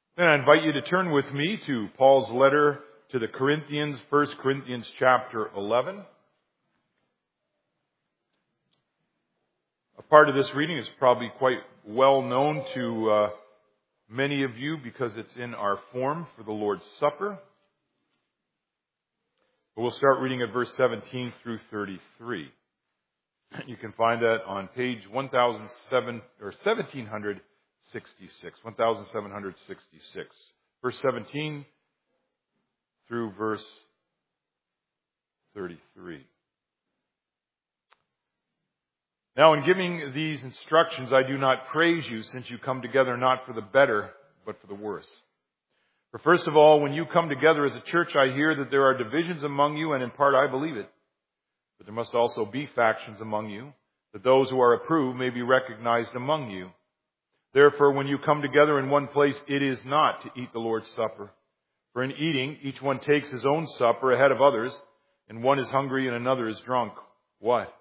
Then I invite you to turn with me to Paul's letter to the Corinthians, 1 Corinthians chapter 11. A part of this reading is probably quite well known to many of you because it's in our form for the Lord's Supper. But we'll start reading at verse 17 through 33. You can find that on page 1766, verse 17 through verse 33. Now, in giving these instructions, I do not praise you, since you come together not for the better, but for the worse. For first of all, when you come together as a church, I hear that there are divisions among you, and in part I believe it. But there must also be factions among you, that those who are approved may be recognized among you. Therefore, when you come together in one place, it is not to eat the Lord's Supper. For in eating, each one takes his own supper ahead of others, and one is hungry and another is drunk. What?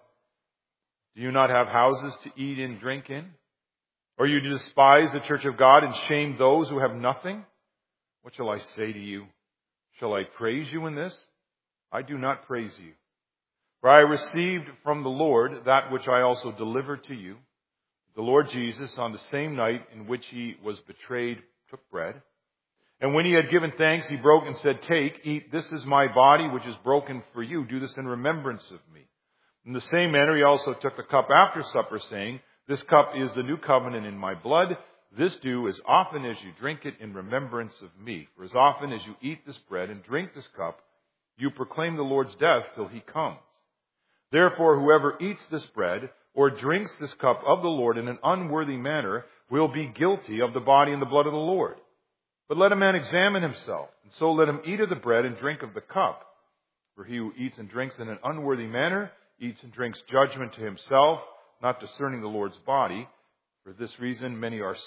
Do you not have houses to eat and drink in? Or you despise the church of God and shame those who have nothing? What shall I say to you? Shall I praise you in this? I do not praise you. For I received from the Lord that which I also delivered to you. The Lord Jesus, on the same night in which he was betrayed, took bread. And when he had given thanks, he broke and said, "Take, eat, this is my body, which is broken for you. Do this in remembrance of me." In the same manner, he also took the cup after supper, saying, "This cup is the new covenant in my blood. This do as often as you drink it in remembrance of me. For as often as you eat this bread and drink this cup, you proclaim the Lord's death till he comes. Therefore, whoever eats this bread or drinks this cup of the Lord in an unworthy manner will be guilty of the body and the blood of the Lord. But let a man examine himself, and so let him eat of the bread and drink of the cup. For he who eats and drinks in an unworthy manner eats and drinks judgment to himself, not discerning the Lord's body. For this reason many are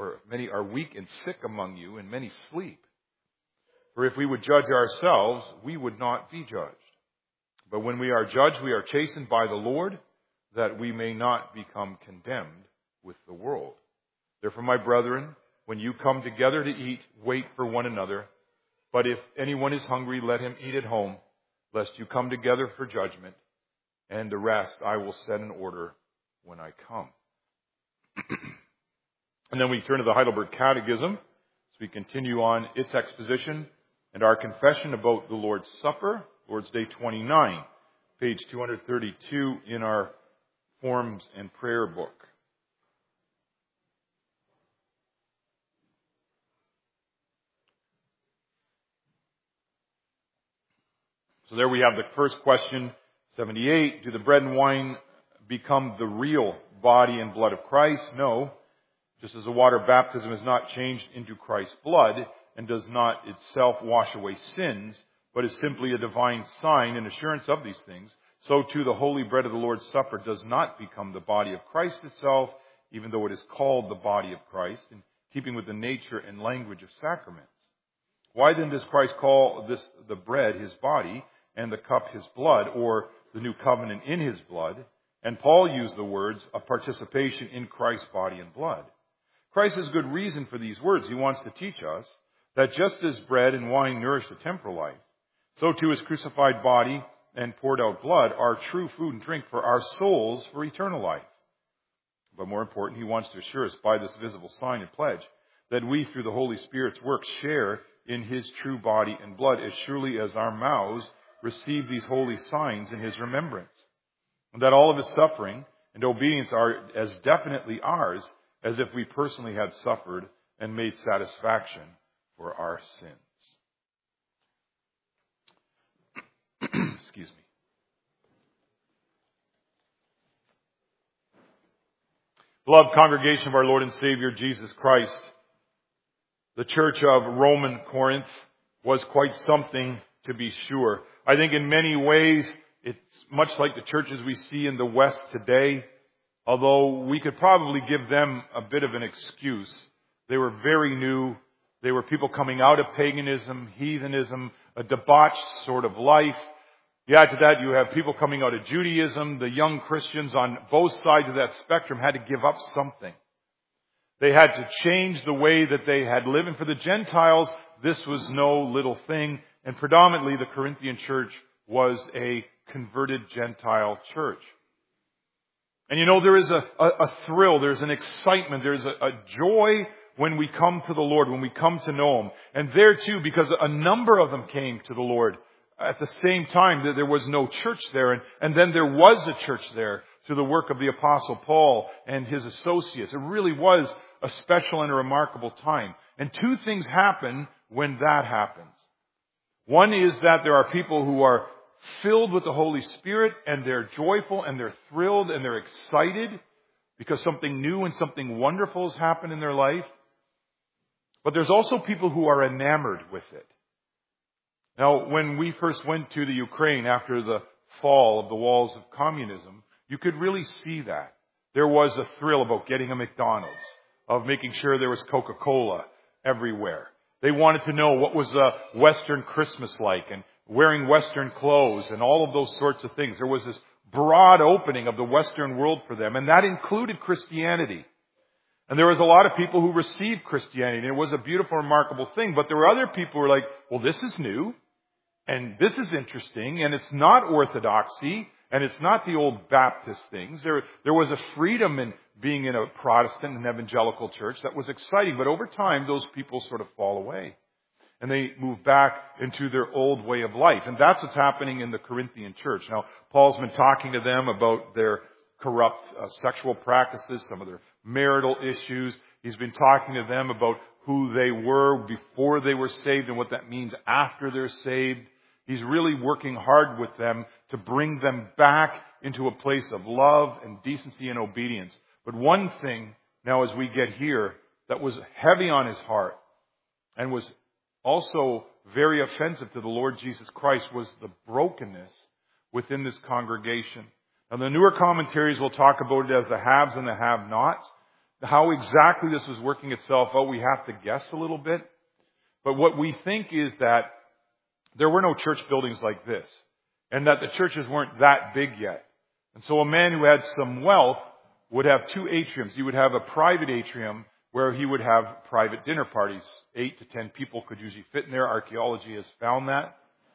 weak and sick among you, and many sleep. For if we would judge ourselves, we would not be judged. But when we are judged, we are chastened by the Lord, that we may not become condemned with the world. Therefore, my brethren, when you come together to eat, wait for one another. But if anyone is hungry, let him eat at home, lest you come together for judgment. And the rest I will set in order when I come." And then we turn to the Heidelberg Catechism as we continue on its exposition and our confession about the Lord's Supper, Lord's Day 29, page 232 in our Forms and Prayer book. So there we have the first question, 78. Do the bread and wine become the real body and blood of Christ? No. Just as the water baptism is not changed into Christ's blood and does not itself wash away sins, but is simply a divine sign and assurance of these things, so too the holy bread of the Lord's Supper does not become the body of Christ itself, even though it is called the body of Christ, in keeping with the nature and language of sacraments. Why then does Christ call the bread his body and the cup his blood, or the new covenant in his blood? And Paul used the words, a participation in Christ's body and blood. Christ has good reason for these words. He wants to teach us that just as bread and wine nourish the temporal life, so too his crucified body and poured out blood are true food and drink for our souls for eternal life. But more important, he wants to assure us by this visible sign and pledge that we, through the Holy Spirit's work, share in his true body and blood as surely as our mouths receive these holy signs in his remembrance. And that all of his suffering and obedience are as definitely ours as if we personally had suffered and made satisfaction for our sins. Excuse me. Beloved congregation of our Lord and Savior Jesus Christ, the church of Roman Corinth was quite something, to be sure. I think in many ways it's much like the churches we see in the West today, although we could probably give them a bit of an excuse. They were very new. They were people coming out of paganism, heathenism, a debauched sort of life. You add to that, you have people coming out of Judaism. The young Christians on both sides of that spectrum had to give up something. They had to change the way that they had lived. And for the Gentiles, this was no little thing. And predominantly the Corinthian church was a converted Gentile church. And there is a thrill, there's an excitement, there's a joy when we come to the Lord, when we come to know Him. And there too, because a number of them came to the Lord at the same time, there was no church there. And then there was a church there through the work of the Apostle Paul and his associates. It really was a special and a remarkable time. And two things happen when that happens. One is that there are people who are filled with the Holy Spirit, and they're joyful, and they're thrilled, and they're excited because something new and something wonderful has happened in their life. But there's also people who are enamored with it. Now, when we first went to the Ukraine after the fall of the walls of communism, you could really see that. There was a thrill about getting a McDonald's, of making sure there was Coca-Cola everywhere. They wanted to know what was a Western Christmas like, and wearing Western clothes and all of those sorts of things. There was this broad opening of the Western world for them, and that included Christianity. And there was a lot of people who received Christianity, and it was a beautiful, remarkable thing. But there were other people who were like, well, this is new, and this is interesting, and it's not orthodoxy, and it's not the old Baptist things. There was a freedom in being in a Protestant and evangelical church that was exciting. But over time, those people sort of fall away. And they move back into their old way of life. And that's what's happening in the Corinthian church. Now, Paul's been talking to them about their corrupt sexual practices, some of their marital issues. He's been talking to them about who they were before they were saved and what that means after they're saved. He's really working hard with them to bring them back into a place of love and decency and obedience. But one thing, now as we get here, that was heavy on his heart and was also very offensive to the Lord Jesus Christ was the brokenness within this congregation. Now, the newer commentaries will talk about it as the haves and the have-nots. How exactly this was working itself out, we have to guess a little bit. But what we think is that there were no church buildings like this, and that the churches weren't that big yet. And so a man who had some wealth would have two atriums. He would have a private atrium where he would have private dinner parties. 8 to 10 people could usually fit in there. Archaeology has found that.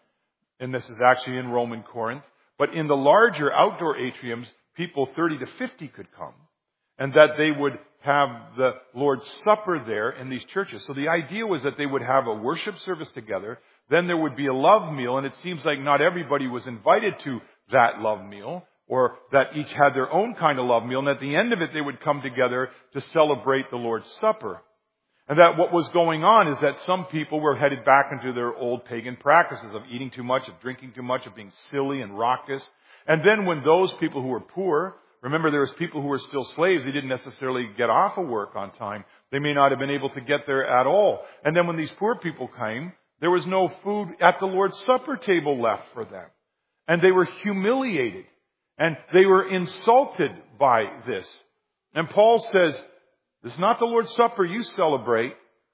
And this is actually in Roman Corinth. But in the larger outdoor atriums, people 30 to 50 could come. And that they would have the Lord's Supper there in these churches. So the idea was that they would have a worship service together. Then there would be a love meal. And it seems like not everybody was invited to that love meal, or that each had their own kind of love meal. And at the end of it, they would come together to celebrate the Lord's Supper. And that what was going on is that some people were headed back into their old pagan practices of eating too much, of drinking too much, of being silly and raucous. And then when those people who were poor, remember there was people who were still slaves, they didn't necessarily get off of work on time. They may not have been able to get there at all. And then when these poor people came, there was no food at the Lord's Supper table left for them. And they were humiliated. And they were insulted by this. And Paul says, this is not the Lord's Supper you celebrate,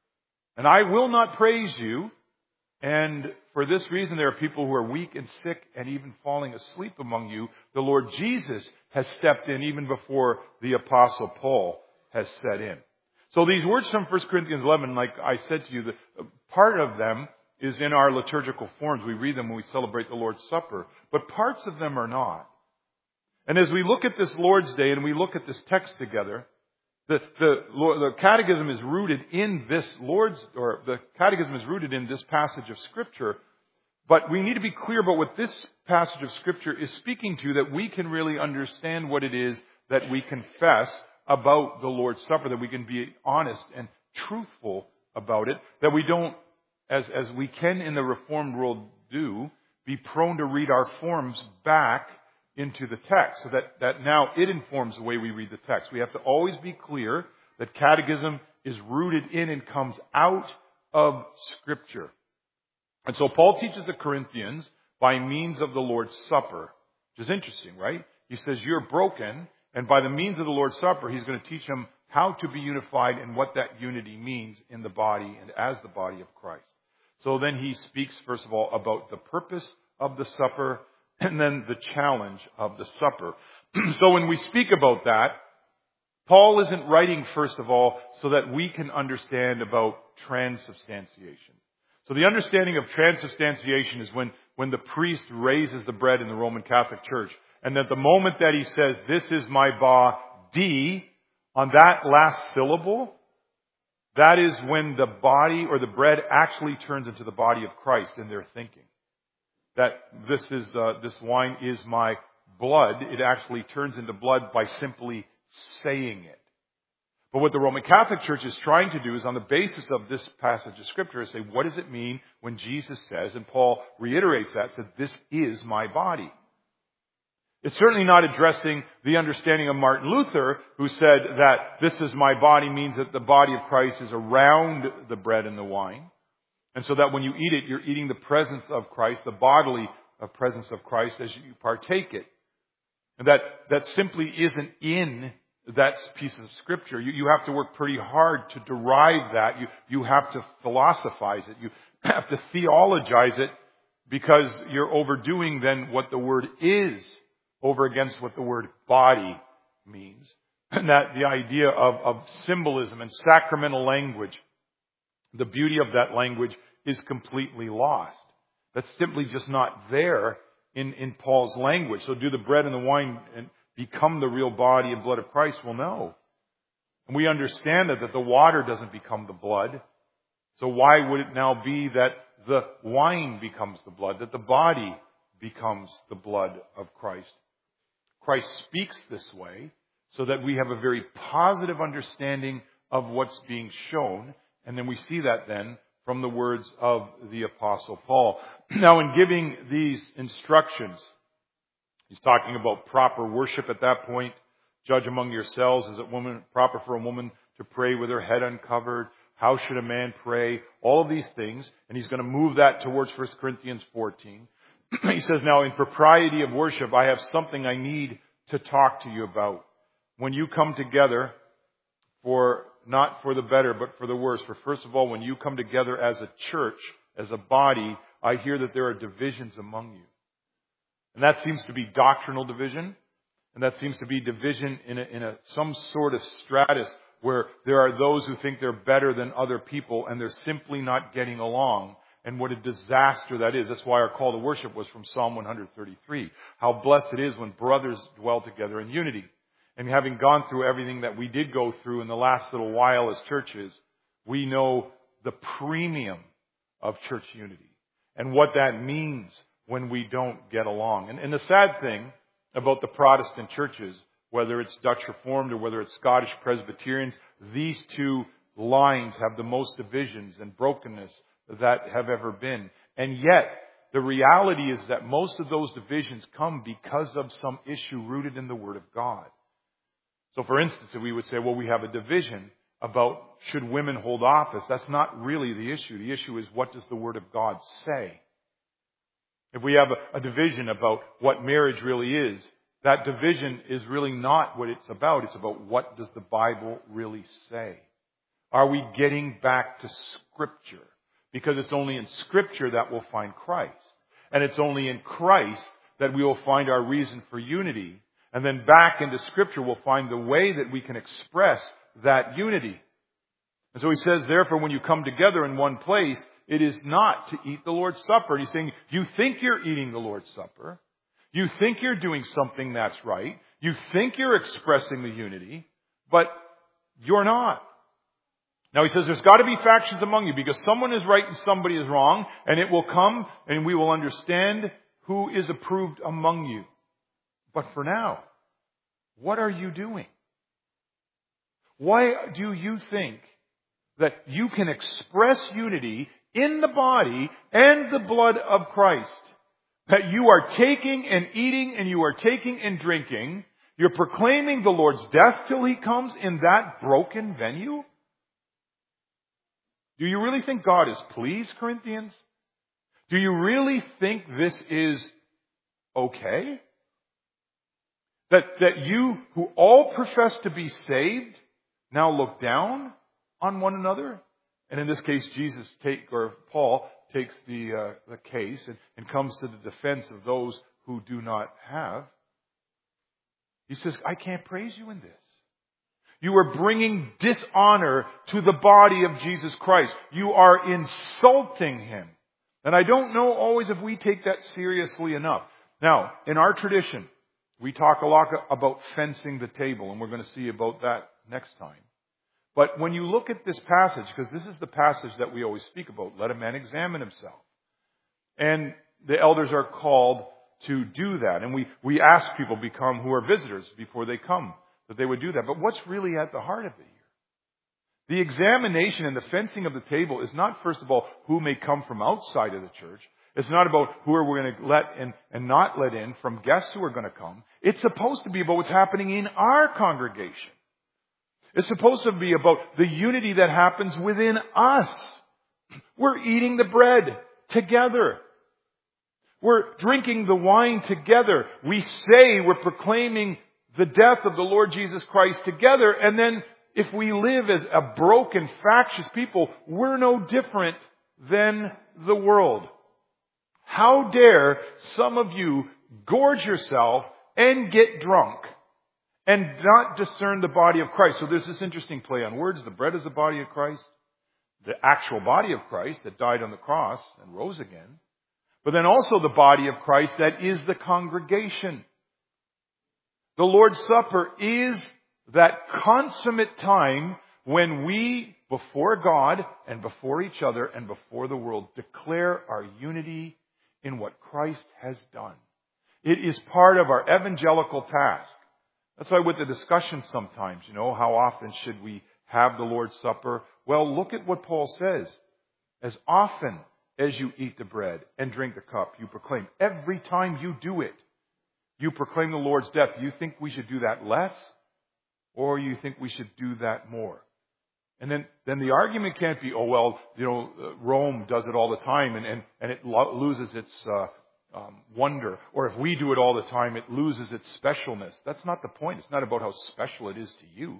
and I will not praise you. And for this reason, there are people who are weak and sick and even falling asleep among you. The Lord Jesus has stepped in even before the Apostle Paul has set in. So these words from 1 Corinthians 11, like I said to you, the part of them is in our liturgical forms. We read them when we celebrate the Lord's Supper. But parts of them are not. And as we look at this Lord's Day and we look at this text together, the catechism is rooted in this the catechism is rooted in this passage of Scripture. But we need to be clear about what this passage of Scripture is speaking to, that we can really understand what it is that we confess about the Lord's Supper, that we can be honest and truthful about it, that we don't, as we can in the Reformed world do, be prone to read our forms back into the text, so that now it informs the way we read the text. We have to always be clear that catechism is rooted in and comes out of Scripture. And so Paul teaches the Corinthians by means of the Lord's Supper, which is interesting, right? He says, you're broken, and by the means of the Lord's Supper, he's going to teach them how to be unified and what that unity means in the body and as the body of Christ. So then he speaks, first of all, about the purpose of the supper, and then the challenge of the supper. So when we speak about that, Paul isn't writing, first of all, so that we can understand about transubstantiation. So the understanding of transubstantiation is when the priest raises the bread in the Roman Catholic Church, and that the moment that he says, "This is my body," on that last syllable, that is when the body or the bread actually turns into the body of Christ in their thinking. That this wine is my blood. It actually turns into blood by simply saying it. But what the Roman Catholic Church is trying to do is, on the basis of this passage of Scripture, is say, what does it mean when Jesus says, and Paul reiterates that this is my body. It's certainly not addressing the understanding of Martin Luther, who said that this is my body means that the body of Christ is around the bread and the wine. And so that when you eat it, you're eating the presence of Christ, the bodily presence of Christ as you partake it. And that simply isn't in that piece of Scripture. You have to work pretty hard to derive that. You have to philosophize it. You have to theologize it, because you're overdoing then what the word is over against what the word body means. And that the idea of symbolism and sacramental language, the beauty of that language is completely lost. That's simply just not there in Paul's language. So do the bread and the wine become the real body and blood of Christ? Well, no. And we understand that the water doesn't become the blood. So why would it now be that the wine becomes the blood, that the body becomes the blood of Christ? Christ speaks this way so that we have a very positive understanding of what's being shown. And then we see that then from the words of the Apostle Paul. Now, in giving these instructions, he's talking about proper worship at that point. Judge among yourselves. Is it proper for a woman to pray with her head uncovered? How should a man pray? All of these things. And he's going to move that towards 1 Corinthians 14. He says, now in propriety of worship, I have something I need to talk to you about. When you come together, not for the better, but for the worse. For first of all, when you come together as a church, as a body, I hear that there are divisions among you. And that seems to be doctrinal division. And that seems to be division in some sort of stratus where there are those who think they're better than other people and they're simply not getting along. And what a disaster that is. That's why our call to worship was from Psalm 133. How blessed it is when brothers dwell together in unity. And having gone through everything that we did go through in the last little while as churches, we know the premium of church unity and what that means when we don't get along. And the sad thing about the Protestant churches, whether it's Dutch Reformed or whether it's Scottish Presbyterians, these two lines have the most divisions and brokenness that have ever been. And yet, the reality is that most of those divisions come because of some issue rooted in the Word of God. So for instance, if we would say, well, we have a division about should women hold office, that's not really the issue. The issue is, what does the Word of God say? If we have a division about what marriage really is, that division is really not what it's about. It's about what does the Bible really say? Are we getting back to Scripture? Because it's only in Scripture that we'll find Christ. And it's only in Christ that we will find our reason for unity. And then back into Scripture we'll find the way that we can express that unity. And so he says, therefore, when you come together in one place, it is not to eat the Lord's Supper. And he's saying, you think you're eating the Lord's Supper. You think you're doing something that's right. You think you're expressing the unity, but you're not. Now he says there's got to be factions among you because someone is right and somebody is wrong, and it will come and we will understand who is approved among you. But for now, what are you doing? Why do you think that you can express unity in the body and the blood of Christ? That you are taking and eating and you are taking and drinking. You're proclaiming the Lord's death till He comes in that broken venue? Do you really think God is pleased, Corinthians? Do you really think this is okay? That you who all profess to be saved now look down on one another? And in this case, Paul takes the case and comes to the defense of those who do not have. He says, I can't praise you in this. You are bringing dishonor to the body of Jesus Christ. You are insulting Him. And I don't know always if we take that seriously enough. Now, in our tradition, we talk a lot about fencing the table, and we're going to see about that next time. But when you look at this passage, because this is the passage that we always speak about, let a man examine himself. And the elders are called to do that. And we ask people who are visitors before they come that they would do that. But what's really at the heart of it here? The examination and the fencing of the table is not, first of all, who may come from outside of the church. It's not about who are we going to let in and not let in from guests who are going to come. It's supposed to be about what's happening in our congregation. It's supposed to be about the unity that happens within us. We're eating the bread together. We're drinking the wine together. We say we're proclaiming the death of the Lord Jesus Christ together, and then if we live as a broken, factious people, we're no different than the world. How dare some of you gorge yourself and get drunk and not discern the body of Christ? So there's this interesting play on words. The bread is the body of Christ, the actual body of Christ that died on the cross and rose again. But then also the body of Christ that is the congregation. The Lord's Supper is that consummate time when we, before God and before each other and before the world, declare our unity in what Christ has done. It is part of our evangelical task. That's why with the discussion sometimes, how often should we have the Lord's Supper? Well, look at what Paul says. As often as you eat the bread and drink the cup, you proclaim. Every time you do it, you proclaim the Lord's death. Do you think we should do that less? Or you think we should do that more? And then the argument can't be, Rome does it all the time and it loses its wonder. Or if we do it all the time, it loses its specialness. That's not the point. It's not about how special it is to you.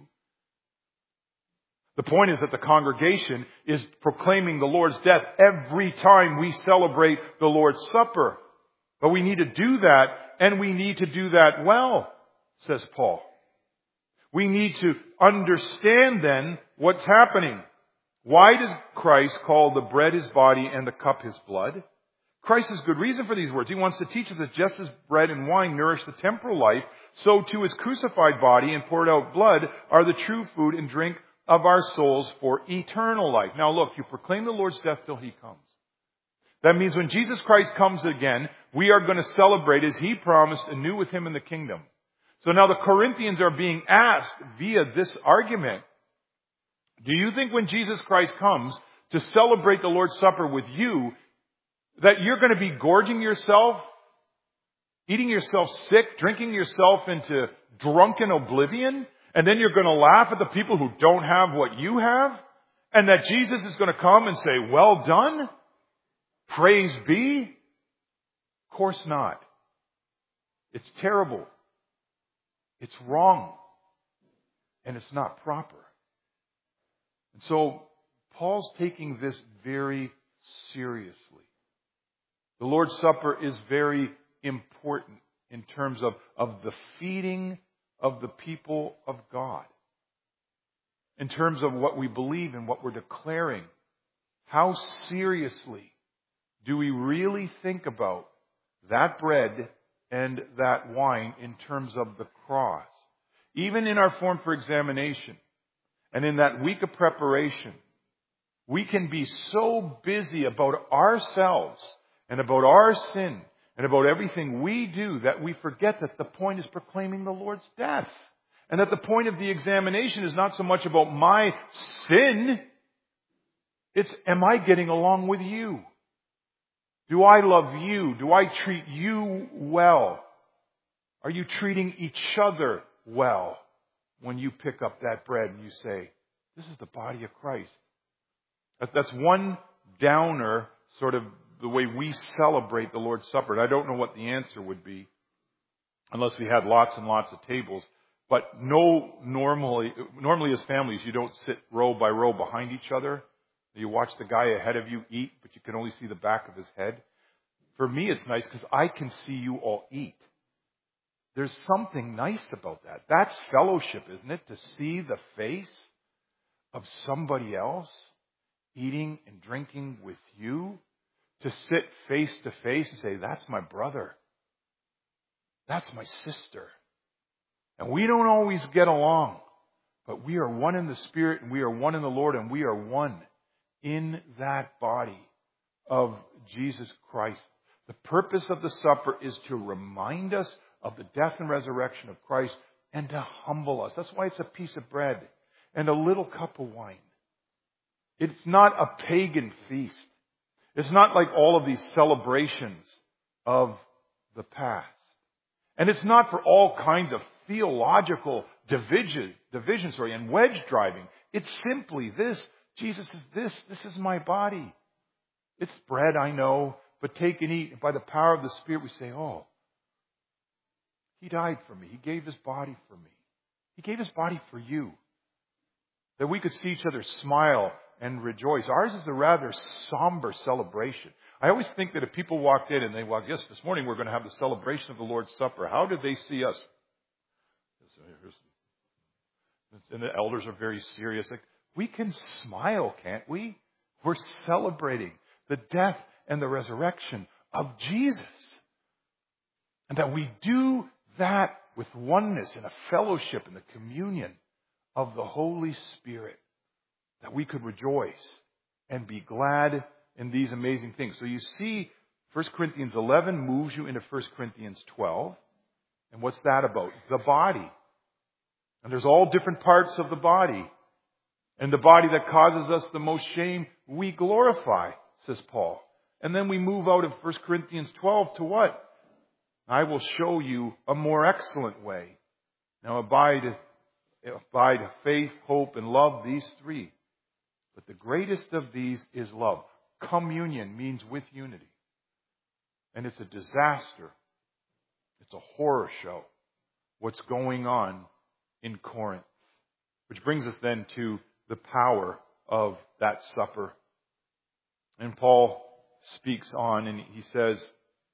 The point is that the congregation is proclaiming the Lord's death every time we celebrate the Lord's Supper. But we need to do that, and we need to do that well, says Paul. We need to understand then what's happening. Why does Christ call the bread His body and the cup His blood? Christ has good reason for these words. He wants to teach us that just as bread and wine nourish the temporal life, so too His crucified body and poured out blood are the true food and drink of our souls for eternal life. Now look, you proclaim the Lord's death till He comes. That means when Jesus Christ comes again, we are going to celebrate as He promised anew with Him in the kingdom. So now the Corinthians are being asked via this argument, do you think when Jesus Christ comes to celebrate the Lord's Supper with you, that you're going to be gorging yourself, eating yourself sick, drinking yourself into drunken oblivion, and then you're going to laugh at the people who don't have what you have? And that Jesus is going to come and say, well done? Praise be? Of course not. It's terrible. It's wrong. And it's not proper. And so Paul's taking this very seriously. The Lord's Supper is very important in terms of the feeding of the people of God. In terms of what we believe and what we're declaring. How seriously do we really think about that bread and that wine in terms of the cross? Even in our form for examination and in that week of preparation, we can be so busy about ourselves and about our sin and about everything we do that we forget that the point is proclaiming the Lord's death. And that the point of the examination is not so much about my sin. It's, am I getting along with you? Do I love you? Do I treat you well? Are you treating each other well when you pick up that bread and you say, this is the body of Christ? That's one downer, sort of the way we celebrate the Lord's Supper. And I don't know what the answer would be unless we had lots and lots of tables. But normally as families, you don't sit row by row behind each other. You watch the guy ahead of you eat, but you can only see the back of his head. For me, it's nice because I can see you all eat. There's something nice about that. That's fellowship, isn't it? To see the face of somebody else eating and drinking with you. To sit face to face and say, that's my brother. That's my sister. And we don't always get along. But we are one in the Spirit, and we are one in the Lord, and we are one in that body of Jesus Christ. The purpose of the supper is to remind us of the death and resurrection of Christ and to humble us. That's why it's a piece of bread and a little cup of wine. It's not a pagan feast. It's not like all of these celebrations of the past. And it's not for all kinds of theological divisions and wedge driving. It's simply this. Jesus says, this is my body. It's bread, I know, but take and eat. And by the power of the Spirit, we say, oh, He died for me. He gave His body for me. He gave His body for you. That we could see each other smile and rejoice. Ours is a rather somber celebration. I always think that if people walked in and they walked, yes, this morning we're going to have the celebration of the Lord's Supper. How did they see us? And the elders are very serious. Like, we can smile, can't we? We're celebrating the death and the resurrection of Jesus. And that we do that with oneness and a fellowship and the communion of the Holy Spirit. That we could rejoice and be glad in these amazing things. So you see, 1 Corinthians 11 moves you into 1 Corinthians 12. And what's that about? The body. And there's all different parts of the body. And the body that causes us the most shame, we glorify, says Paul. And then we move out of 1 Corinthians 12 to what? I will show you a more excellent way. Now abide faith, hope, and love, these three. But the greatest of these is love. Communion means with unity. And it's a disaster. It's a horror show. What's going on in Corinth. Which brings us then to the power of that supper. And Paul speaks on and he says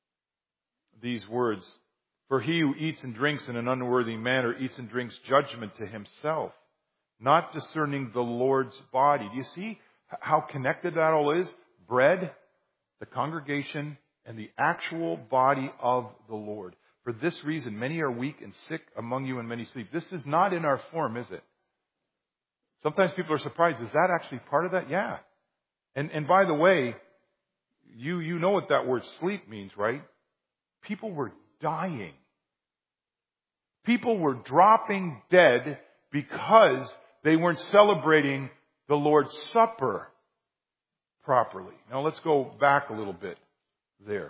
these words, for he who eats and drinks in an unworthy manner eats and drinks judgment to himself, not discerning the Lord's body. Do you see how connected that all is? Bread, the congregation, and the actual body of the Lord. For this reason, many are weak and sick among you, and many sleep. This is not in our form, is it? Sometimes people are surprised. Is that actually part of that? Yeah. And by the way, you know what that word sleep means, right? People were dying. People were dropping dead because they weren't celebrating the Lord's Supper properly. Now let's go back a little bit there.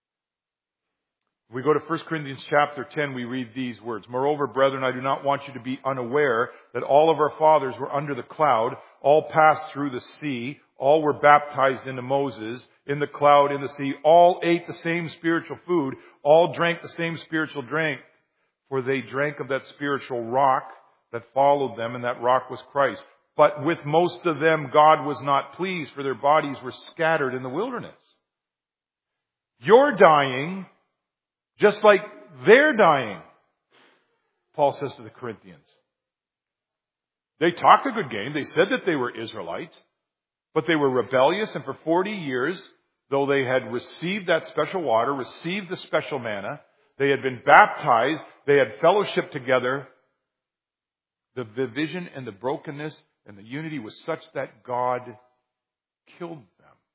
We go to 1 Corinthians chapter 10, we read these words. Moreover, brethren, I do not want you to be unaware that all of our fathers were under the cloud, all passed through the sea, all were baptized into Moses, in the cloud, in the sea, all ate the same spiritual food, all drank the same spiritual drink, for they drank of that spiritual rock that followed them, and that rock was Christ. But with most of them God was not pleased, for their bodies were scattered in the wilderness. You're dying just like they're dying, Paul says to the Corinthians. They talked a good game. They said that they were Israelites, but they were rebellious, and for 40 years, though they had received that special water, received the special manna, they had been baptized, they had fellowship together, the division and the brokenness and the unity was such that God killed them.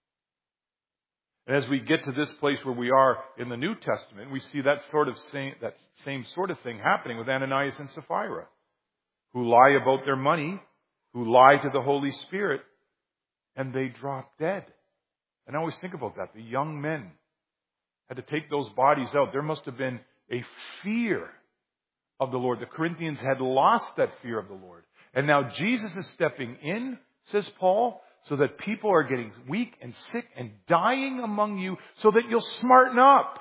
And as we get to this place where we are in the New Testament, we see that same sort of thing happening with Ananias and Sapphira, who lie about their money, who lie to the Holy Spirit, and they drop dead. And I always think about that. The young men had to take those bodies out. There must have been a fear of the Lord. The Corinthians had lost that fear of the Lord. And now Jesus is stepping in, says Paul, so that people are getting weak and sick and dying among you, so that you'll smarten up.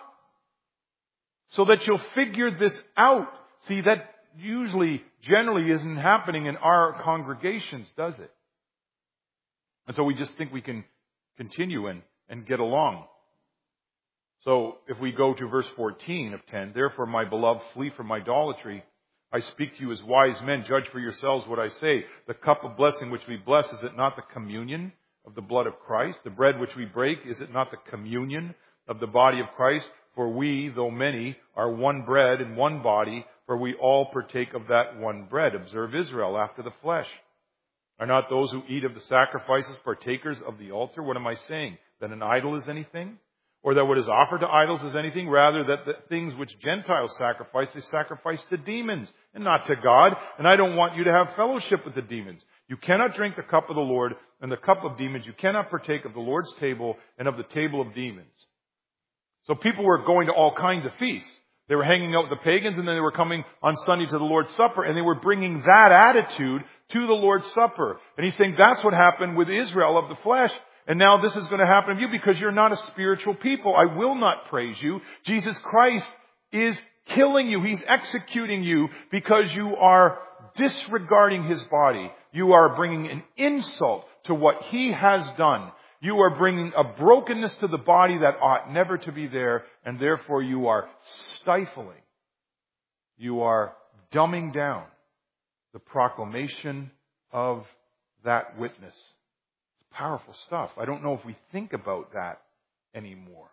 So that you'll figure this out. See, that generally isn't happening in our congregations, does it? And so we just think we can continue and get along. So if we go to verse 14 of 10, therefore, my beloved, flee from idolatry. I speak to you as wise men. Judge for yourselves what I say. The cup of blessing which we bless, is it not the communion of the blood of Christ? The bread which we break, is it not the communion of the body of Christ? For we, though many, are one bread and one body, for we all partake of that one bread. Observe Israel after the flesh. Are not those who eat of the sacrifices partakers of the altar? What am I saying? That an idol is anything? Or that what is offered to idols is anything? Rather, that the things which Gentiles sacrifice, they sacrifice to demons and not to God. And I don't want you to have fellowship with the demons. You cannot drink the cup of the Lord and the cup of demons. You cannot partake of the Lord's table and of the table of demons. So people were going to all kinds of feasts. They were hanging out with the pagans, and then they were coming on Sunday to the Lord's Supper, and they were bringing that attitude to the Lord's Supper. And he's saying that's what happened with Israel of the flesh. And now this is going to happen to you because you're not a spiritual people. I will not praise you. Jesus Christ is killing you. He's executing you because you are disregarding his body. You are bringing an insult to what he has done. You are bringing a brokenness to the body that ought never to be there, and therefore you are stifling. You are dumbing down the proclamation of that witness. It's powerful stuff. I don't know if we think about that anymore.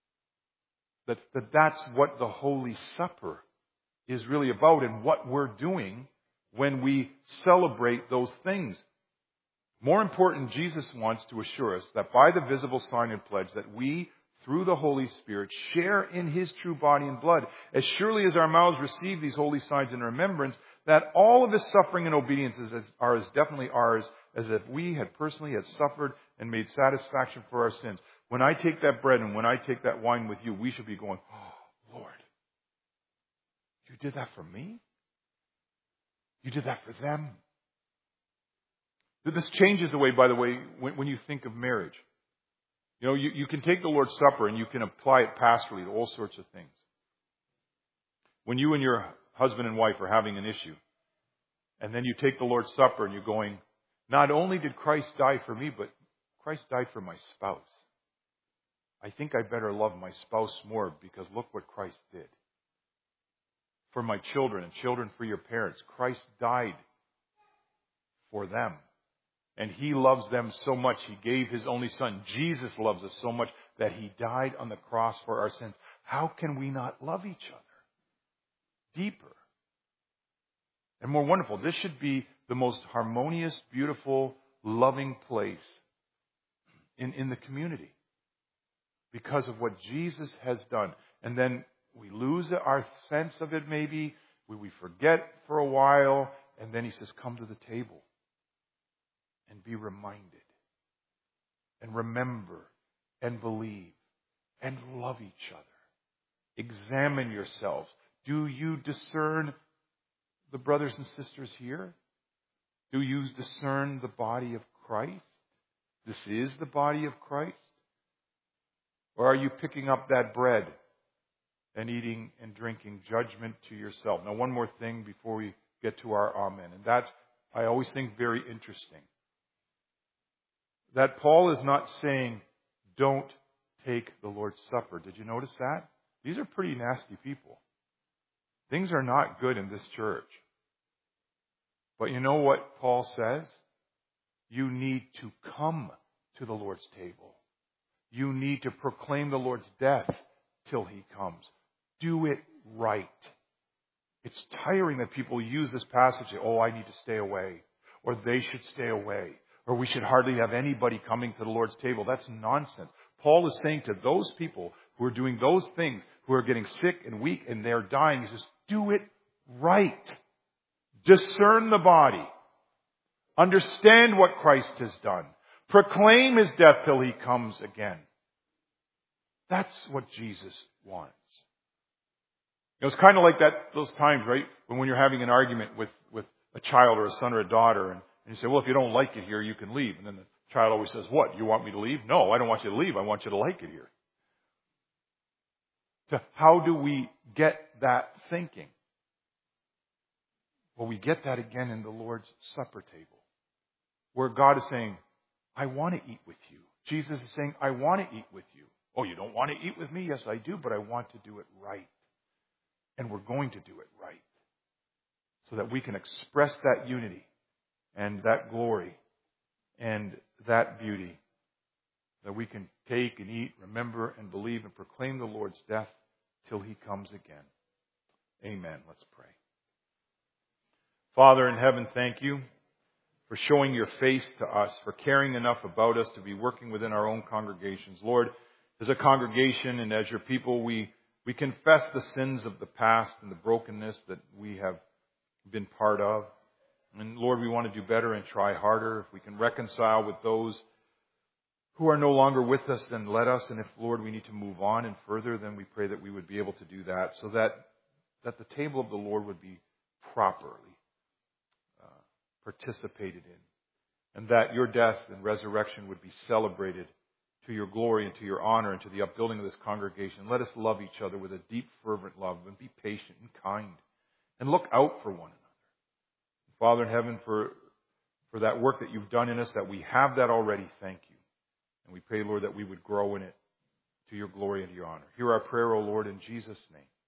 That's what the Holy Supper is really about, and what we're doing when we celebrate those things. More important, Jesus wants to assure us that by the visible sign and pledge that we, through the Holy Spirit, share in his true body and blood. As surely as our mouths receive these holy signs in remembrance, that all of his suffering and obedience are as definitely ours as if we had personally suffered and made satisfaction for our sins. When I take that bread and when I take that wine with you, we should be going, oh, Lord, you did that for me? You did that for them? This changes the way, by the way, when you think of marriage. You know, you can take the Lord's Supper and you can apply it pastorally to all sorts of things. When you and your husband and wife are having an issue, and then you take the Lord's Supper and you're going, not only did Christ die for me, but Christ died for my spouse. I think I better love my spouse more because look what Christ did. For my children and children for your parents, Christ died for them. And he loves them so much, he gave his only son. Jesus loves us so much that he died on the cross for our sins. How can we not love each other deeper and more wonderful? This should be the most harmonious, beautiful, loving place in the community because of what Jesus has done. And then we lose our sense of it maybe. We forget for a while. And then he says, come to the table. And be reminded, and remember, and believe, and love each other. Examine yourselves. Do you discern the brothers and sisters here? Do you discern the body of Christ? This is the body of Christ? Or are you picking up that bread and eating and drinking judgment to yourself? Now, one more thing before we get to our amen, and that's, I always think, very interesting. That Paul is not saying, don't take the Lord's Supper. Did you notice that? These are pretty nasty people. Things are not good in this church. But you know what Paul says? You need to come to the Lord's table. You need to proclaim the Lord's death till he comes. Do it right. It's tiring that people use this passage, oh, I need to stay away, or they should stay away, or we should hardly have anybody coming to the Lord's table. That's nonsense. Paul is saying to those people who are doing those things, who are getting sick and weak and they're dying, he says, do it right. Discern the body. Understand what Christ has done. Proclaim his death till he comes again. That's what Jesus wants. It was kind of like that, those times, right? When you're having an argument with a child or a son or a daughter, and you say, well, if you don't like it here, you can leave. And then the child always says, what? You want me to leave? No, I don't want you to leave. I want you to like it here. So how do we get that thinking? Well, we get that again in the Lord's Supper table, where God is saying, I want to eat with you. Jesus is saying, I want to eat with you. Oh, you don't want to eat with me? Yes, I do, but I want to do it right. And we're going to do it right. So that we can express that unity and that glory and that beauty. That we can take and eat, remember and believe and proclaim the Lord's death till He comes again. Amen. Let's pray. Father in heaven, thank you for showing your face to us, for caring enough about us to be working within our own congregations. Lord, as a congregation and as your people, we confess the sins of the past and the brokenness that we have been part of. And Lord, we want to do better and try harder. If we can reconcile with those who are no longer with us, then let us. And if, Lord, we need to move on and further, then we pray that we would be able to do that so that the table of the Lord would be properly participated in, and that your death and resurrection would be celebrated to your glory and to your honor and to the upbuilding of this congregation. Let us love each other with a deep, fervent love and be patient and kind and look out for one another. Father in heaven, for that work that you've done in us, that we have that already, thank you. And we pray, Lord, that we would grow in it to your glory and to your honor. Hear our prayer, O Lord, in Jesus' name.